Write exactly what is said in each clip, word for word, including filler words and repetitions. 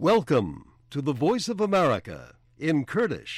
Welcome to the Voice of America in Kurdish.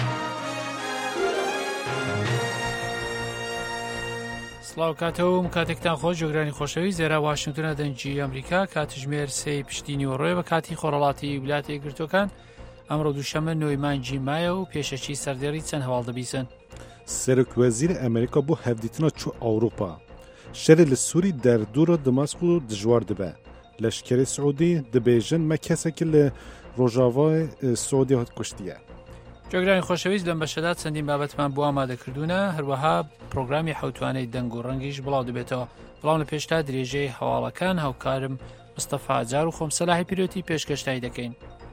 سڵاو کاتەوم کاتێکتان خۆش جۆگرانی خۆشەوی زێرا واشنگتنە دەنجی ئەمریکا کاتژمێر سێی پشتینی و ڕێ بە کاتی خۆڕەڵاتی ویلایەتە یەکگرتووەکان ئەمڕۆ دووشەمە نۆی مانگی مایە و پێشەچی سەردێڕی چەند هەواڵ دەبیسن. سەرۆکوەزیر ئەمریکا بۆ هەفدیتنا چوو ئەوروپا شەرێ لە سووری دەردوورە دمەسق و دژوار دەبە لەشکری سعودی دەبێژن مە کەسێکی لە ڕۆژاوای سعودی هات کوشتیە. جۆگرانی خۆشەویست لەم بەشەدا چەندین بابەتمان بۆ ئامادەکردوونە هەروەها پرۆگرامی حەوتوانەی دەنگ و ڕەنگیش بڵاو دەبێتەوە. بەڵام لە پێشتا درێژەی هەواڵەکان هاوکارم مستەفا ئاجار و خۆم سەلاحی پیرۆتی پێشکەشتایی دەکەین.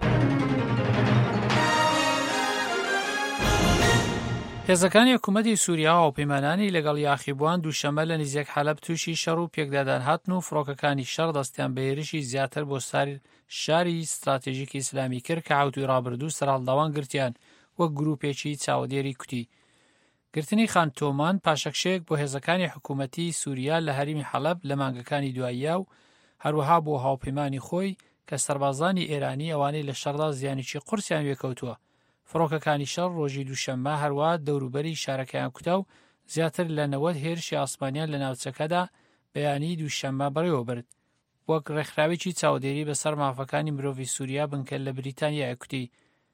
هێزەکانی حکوومەتی سووریا و پەیمانانی لەگەڵ یاخیبوان دووشەمە لە نزیک حەلەب تووشی شەڕ و پێکدادان هاتن و فڕۆکەکانی شەڕ دەستیان بە هێرشی زیاتر بۆ شاری استراتێژیکی ئیسلامی کرد کە هاوتوی ڕابردوو سەرهەڵداوان گرتیان وەک گروپێکی چاودێری کوتی. گرتنی خان تۆمان پاشەکشەیەک بۆ هێزەکانی حکوومەتی سووریا لە هەرێمی حەلەب لە مانگەکانی دواییە و هەروەها بۆ هاوپەیمانی خۆی کە سەربازانی ئێرانی ئەوانەی لە شەڕدا زیانێکی قورسیان وێکەوتووە. فڕۆکەکانی شەڕ ڕۆژی دووشەممە هەروە دەوروبەری شارەکەیان کوتا و زیاتر لە نەوەت هێرشی ئاسمانیان لە ناوچەکەدا بەیانی دووشەممە بەڕێوە برد وەک ڕێکخراوێکی چاودێری بەسەر مافەکانی مرۆڤی سووریا بنکە لە بریتانیا کوتی.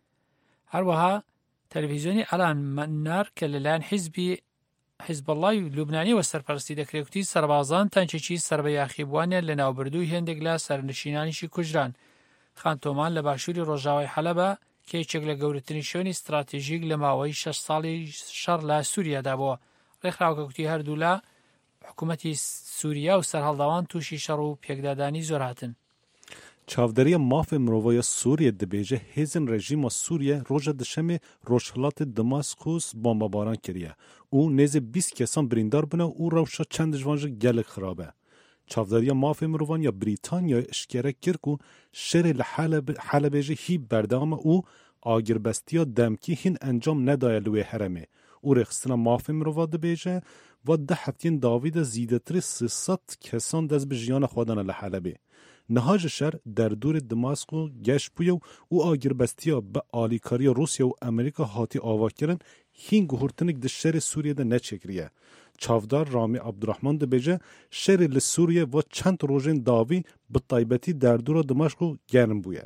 هەروەها تەلەڤیزیۆنی ئەلان مەنار کە لەلایەن حیزبی حیزبەڵڵای لوبنانیەوە سەرپەرستی دەکرێتی سەربازان تانچێکی سەر بە یاخیبوانیان لە ناوبردووی هێندێک لە سەرنشینانیشی کوژران. خان تۆمان لە باشووری ڕۆژاوای حەلەبە کە یەکێک لە گەورەترین شوێنی استراتێژیک لە ماوەی شەش ساڵی شەڕ لە سووریادا بووە. ڕێکخراوەکە کوتی هەردوو لە حکوومەتی سووریا و سەرهەڵداوان تووشی شەڕ و پێکدادانی زۆر هاتن. چاودێریە مافێ مرۆڤایە سووریە دەبێژە هێزن ڕێژیمە سووریە ڕۆژە دشەمێ ڕۆژهەڵاتی دماسکوس بۆمبەباران کردیە و نێزێ بیست کەسان بریندار بنە و ڕەوشە چەند دژوانژە gelek خراپە. چاودێریە مافێ مرۆڤان یا بریتانیا ئشکێرە کرد و شەرێ لە حەلەبێژە هی بەردەوامە و ئاگربەستیە دەمکی هین ئەنجام نەدایە لە وێ هەرەمێ و ڕێخستنە مافێ مرۆڤا دەبێژە و دە هەفتین داویدە زیدەتری سێسەد کەسان دەست بە ژیانە خۆدانە لە حەلەبێ. نهاج شەر دەردووری دماسق و گەشت بوویە و ئاگربەستیە بە ئالیکاریە رووسیا و ئەمریکا هاتی ئاواکردن هین گوهورتنێک دە شەرێ سووریەدا نەچێکریە. چاودار رامی عەبدوڕەحمان دەبێژە شەرێ لە سووریە و چەند ڕۆژێن داوی بە تایبەتی دەردوورە دمەشق و گەرم بوویە.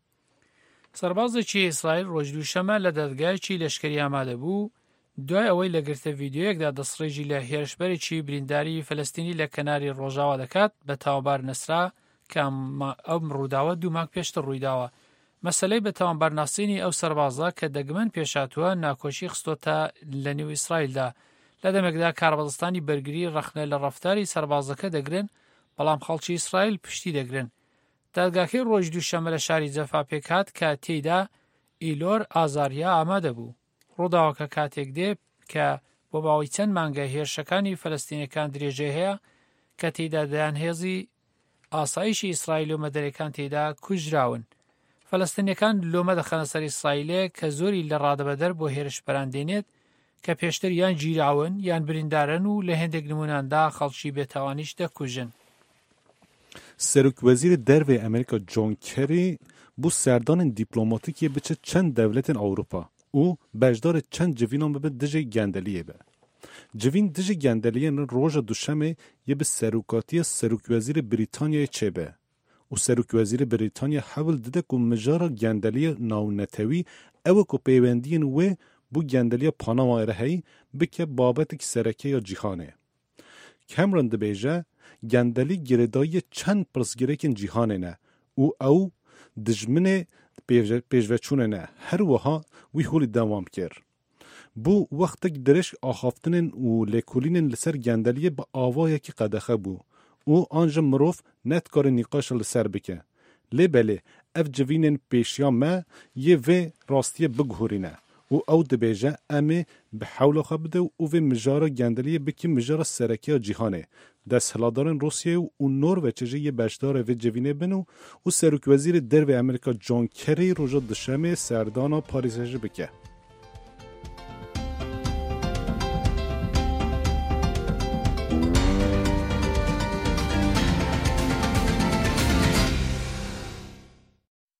سەربازێکی ئیسرائیل ڕۆژ دووشەمە لە دەدگایەکی لەشکری ئامادە بوو دوای ئەوەی لە گرتە ڤیدیۆیەکدا دەسڕێژی لە هێرشبەرێکی برینداری فەلەستینی لە کەناری ڕۆژاوا دەکات بە تاوانبار نەسرا کە ئەم ڕووداوە دوو مانگ پێشتر ڕوویداوە. مەسەلەی بە تاوانبارناسینی ئەو سەربازە کە دەگمەن پێشاتووە ناکۆشی خستۆتە لە نێو ئیسرائیلدا. لە دەمێکدا کاربەدەستانی بەرگری ڕەخنە لە ڕەفتاری سەربازەکە دەگرن بەڵام خەڵکی ئیسرائیل پشتی دەگرن. دادگاکەی ڕۆژ دووشەمە لە شاری جەفا پێکات کە تێیدا ئیلۆر ئازاریا ئامادە بوو. ڕووداوەکە کاتێک دێ کە بۆ باوەی چەند مانگە هێرشەکانی فەلەستینەکان درێژێ هەیە کە تێیدا دەیان هێزی ئاسایشی ئیسرائیل و مەدەرەکان تێیدا کوژراون. فەلەستینیەکان لۆمە دەخەنە سەر ئیسرائیلێ کە زۆری لە ڕادەبەدەر بۆ هێرشبەران دێنێت کە پێشتر یان گیراون یان بریندارن و لە هێندێک نموناندا خەڵکی بێتاوانیش دەکوژن. سەرۆکوەزیرە دەرەوەی ئەمریکا جۆن کێری بۆ سەردانên دیپلۆماتیکیە بچە چەند دەولەتên ئەوروپا û bejdorê çend civînan bibe dijî gendeliyê be. Civîn dijî gendeliyên roja duşemê yê bi serokatiya Serokvezîrê Brîtanyayê çêbe û Serokvezîrê Brîtanya hewil dide ku mijara gendeliya navnetewî ew ku peywendiyên wê bû gendeliya Panama re heyî bike babetekî serekeya cîhanê. Cameron dibêje gendelî girêdayî çend pirsgirêkên cîhanê ne û ew dijminê pêşveçûnê ne her wiha wî holî dewam kir. Bû wextek dirêj axaftinên û lêkolînên li ser gendeliyê bi avayekî qedexe bû û an ji mirov nedikare nîqaşa li ser bike. Lê belê ev civînên pêşiya me yê vê rastiyê biguhurîne û ew dibêje em ê bi hewla xwe bide û vê mijara gendeliyê bikî mijara serekeya cîhanê. Desthiladarên Rusyayê û Norveçê jî yê beşdarê vê civînê bin û Serokvezîrê Derve Amerîka John Kerry roja dişemê serdana Parîsê jî bike.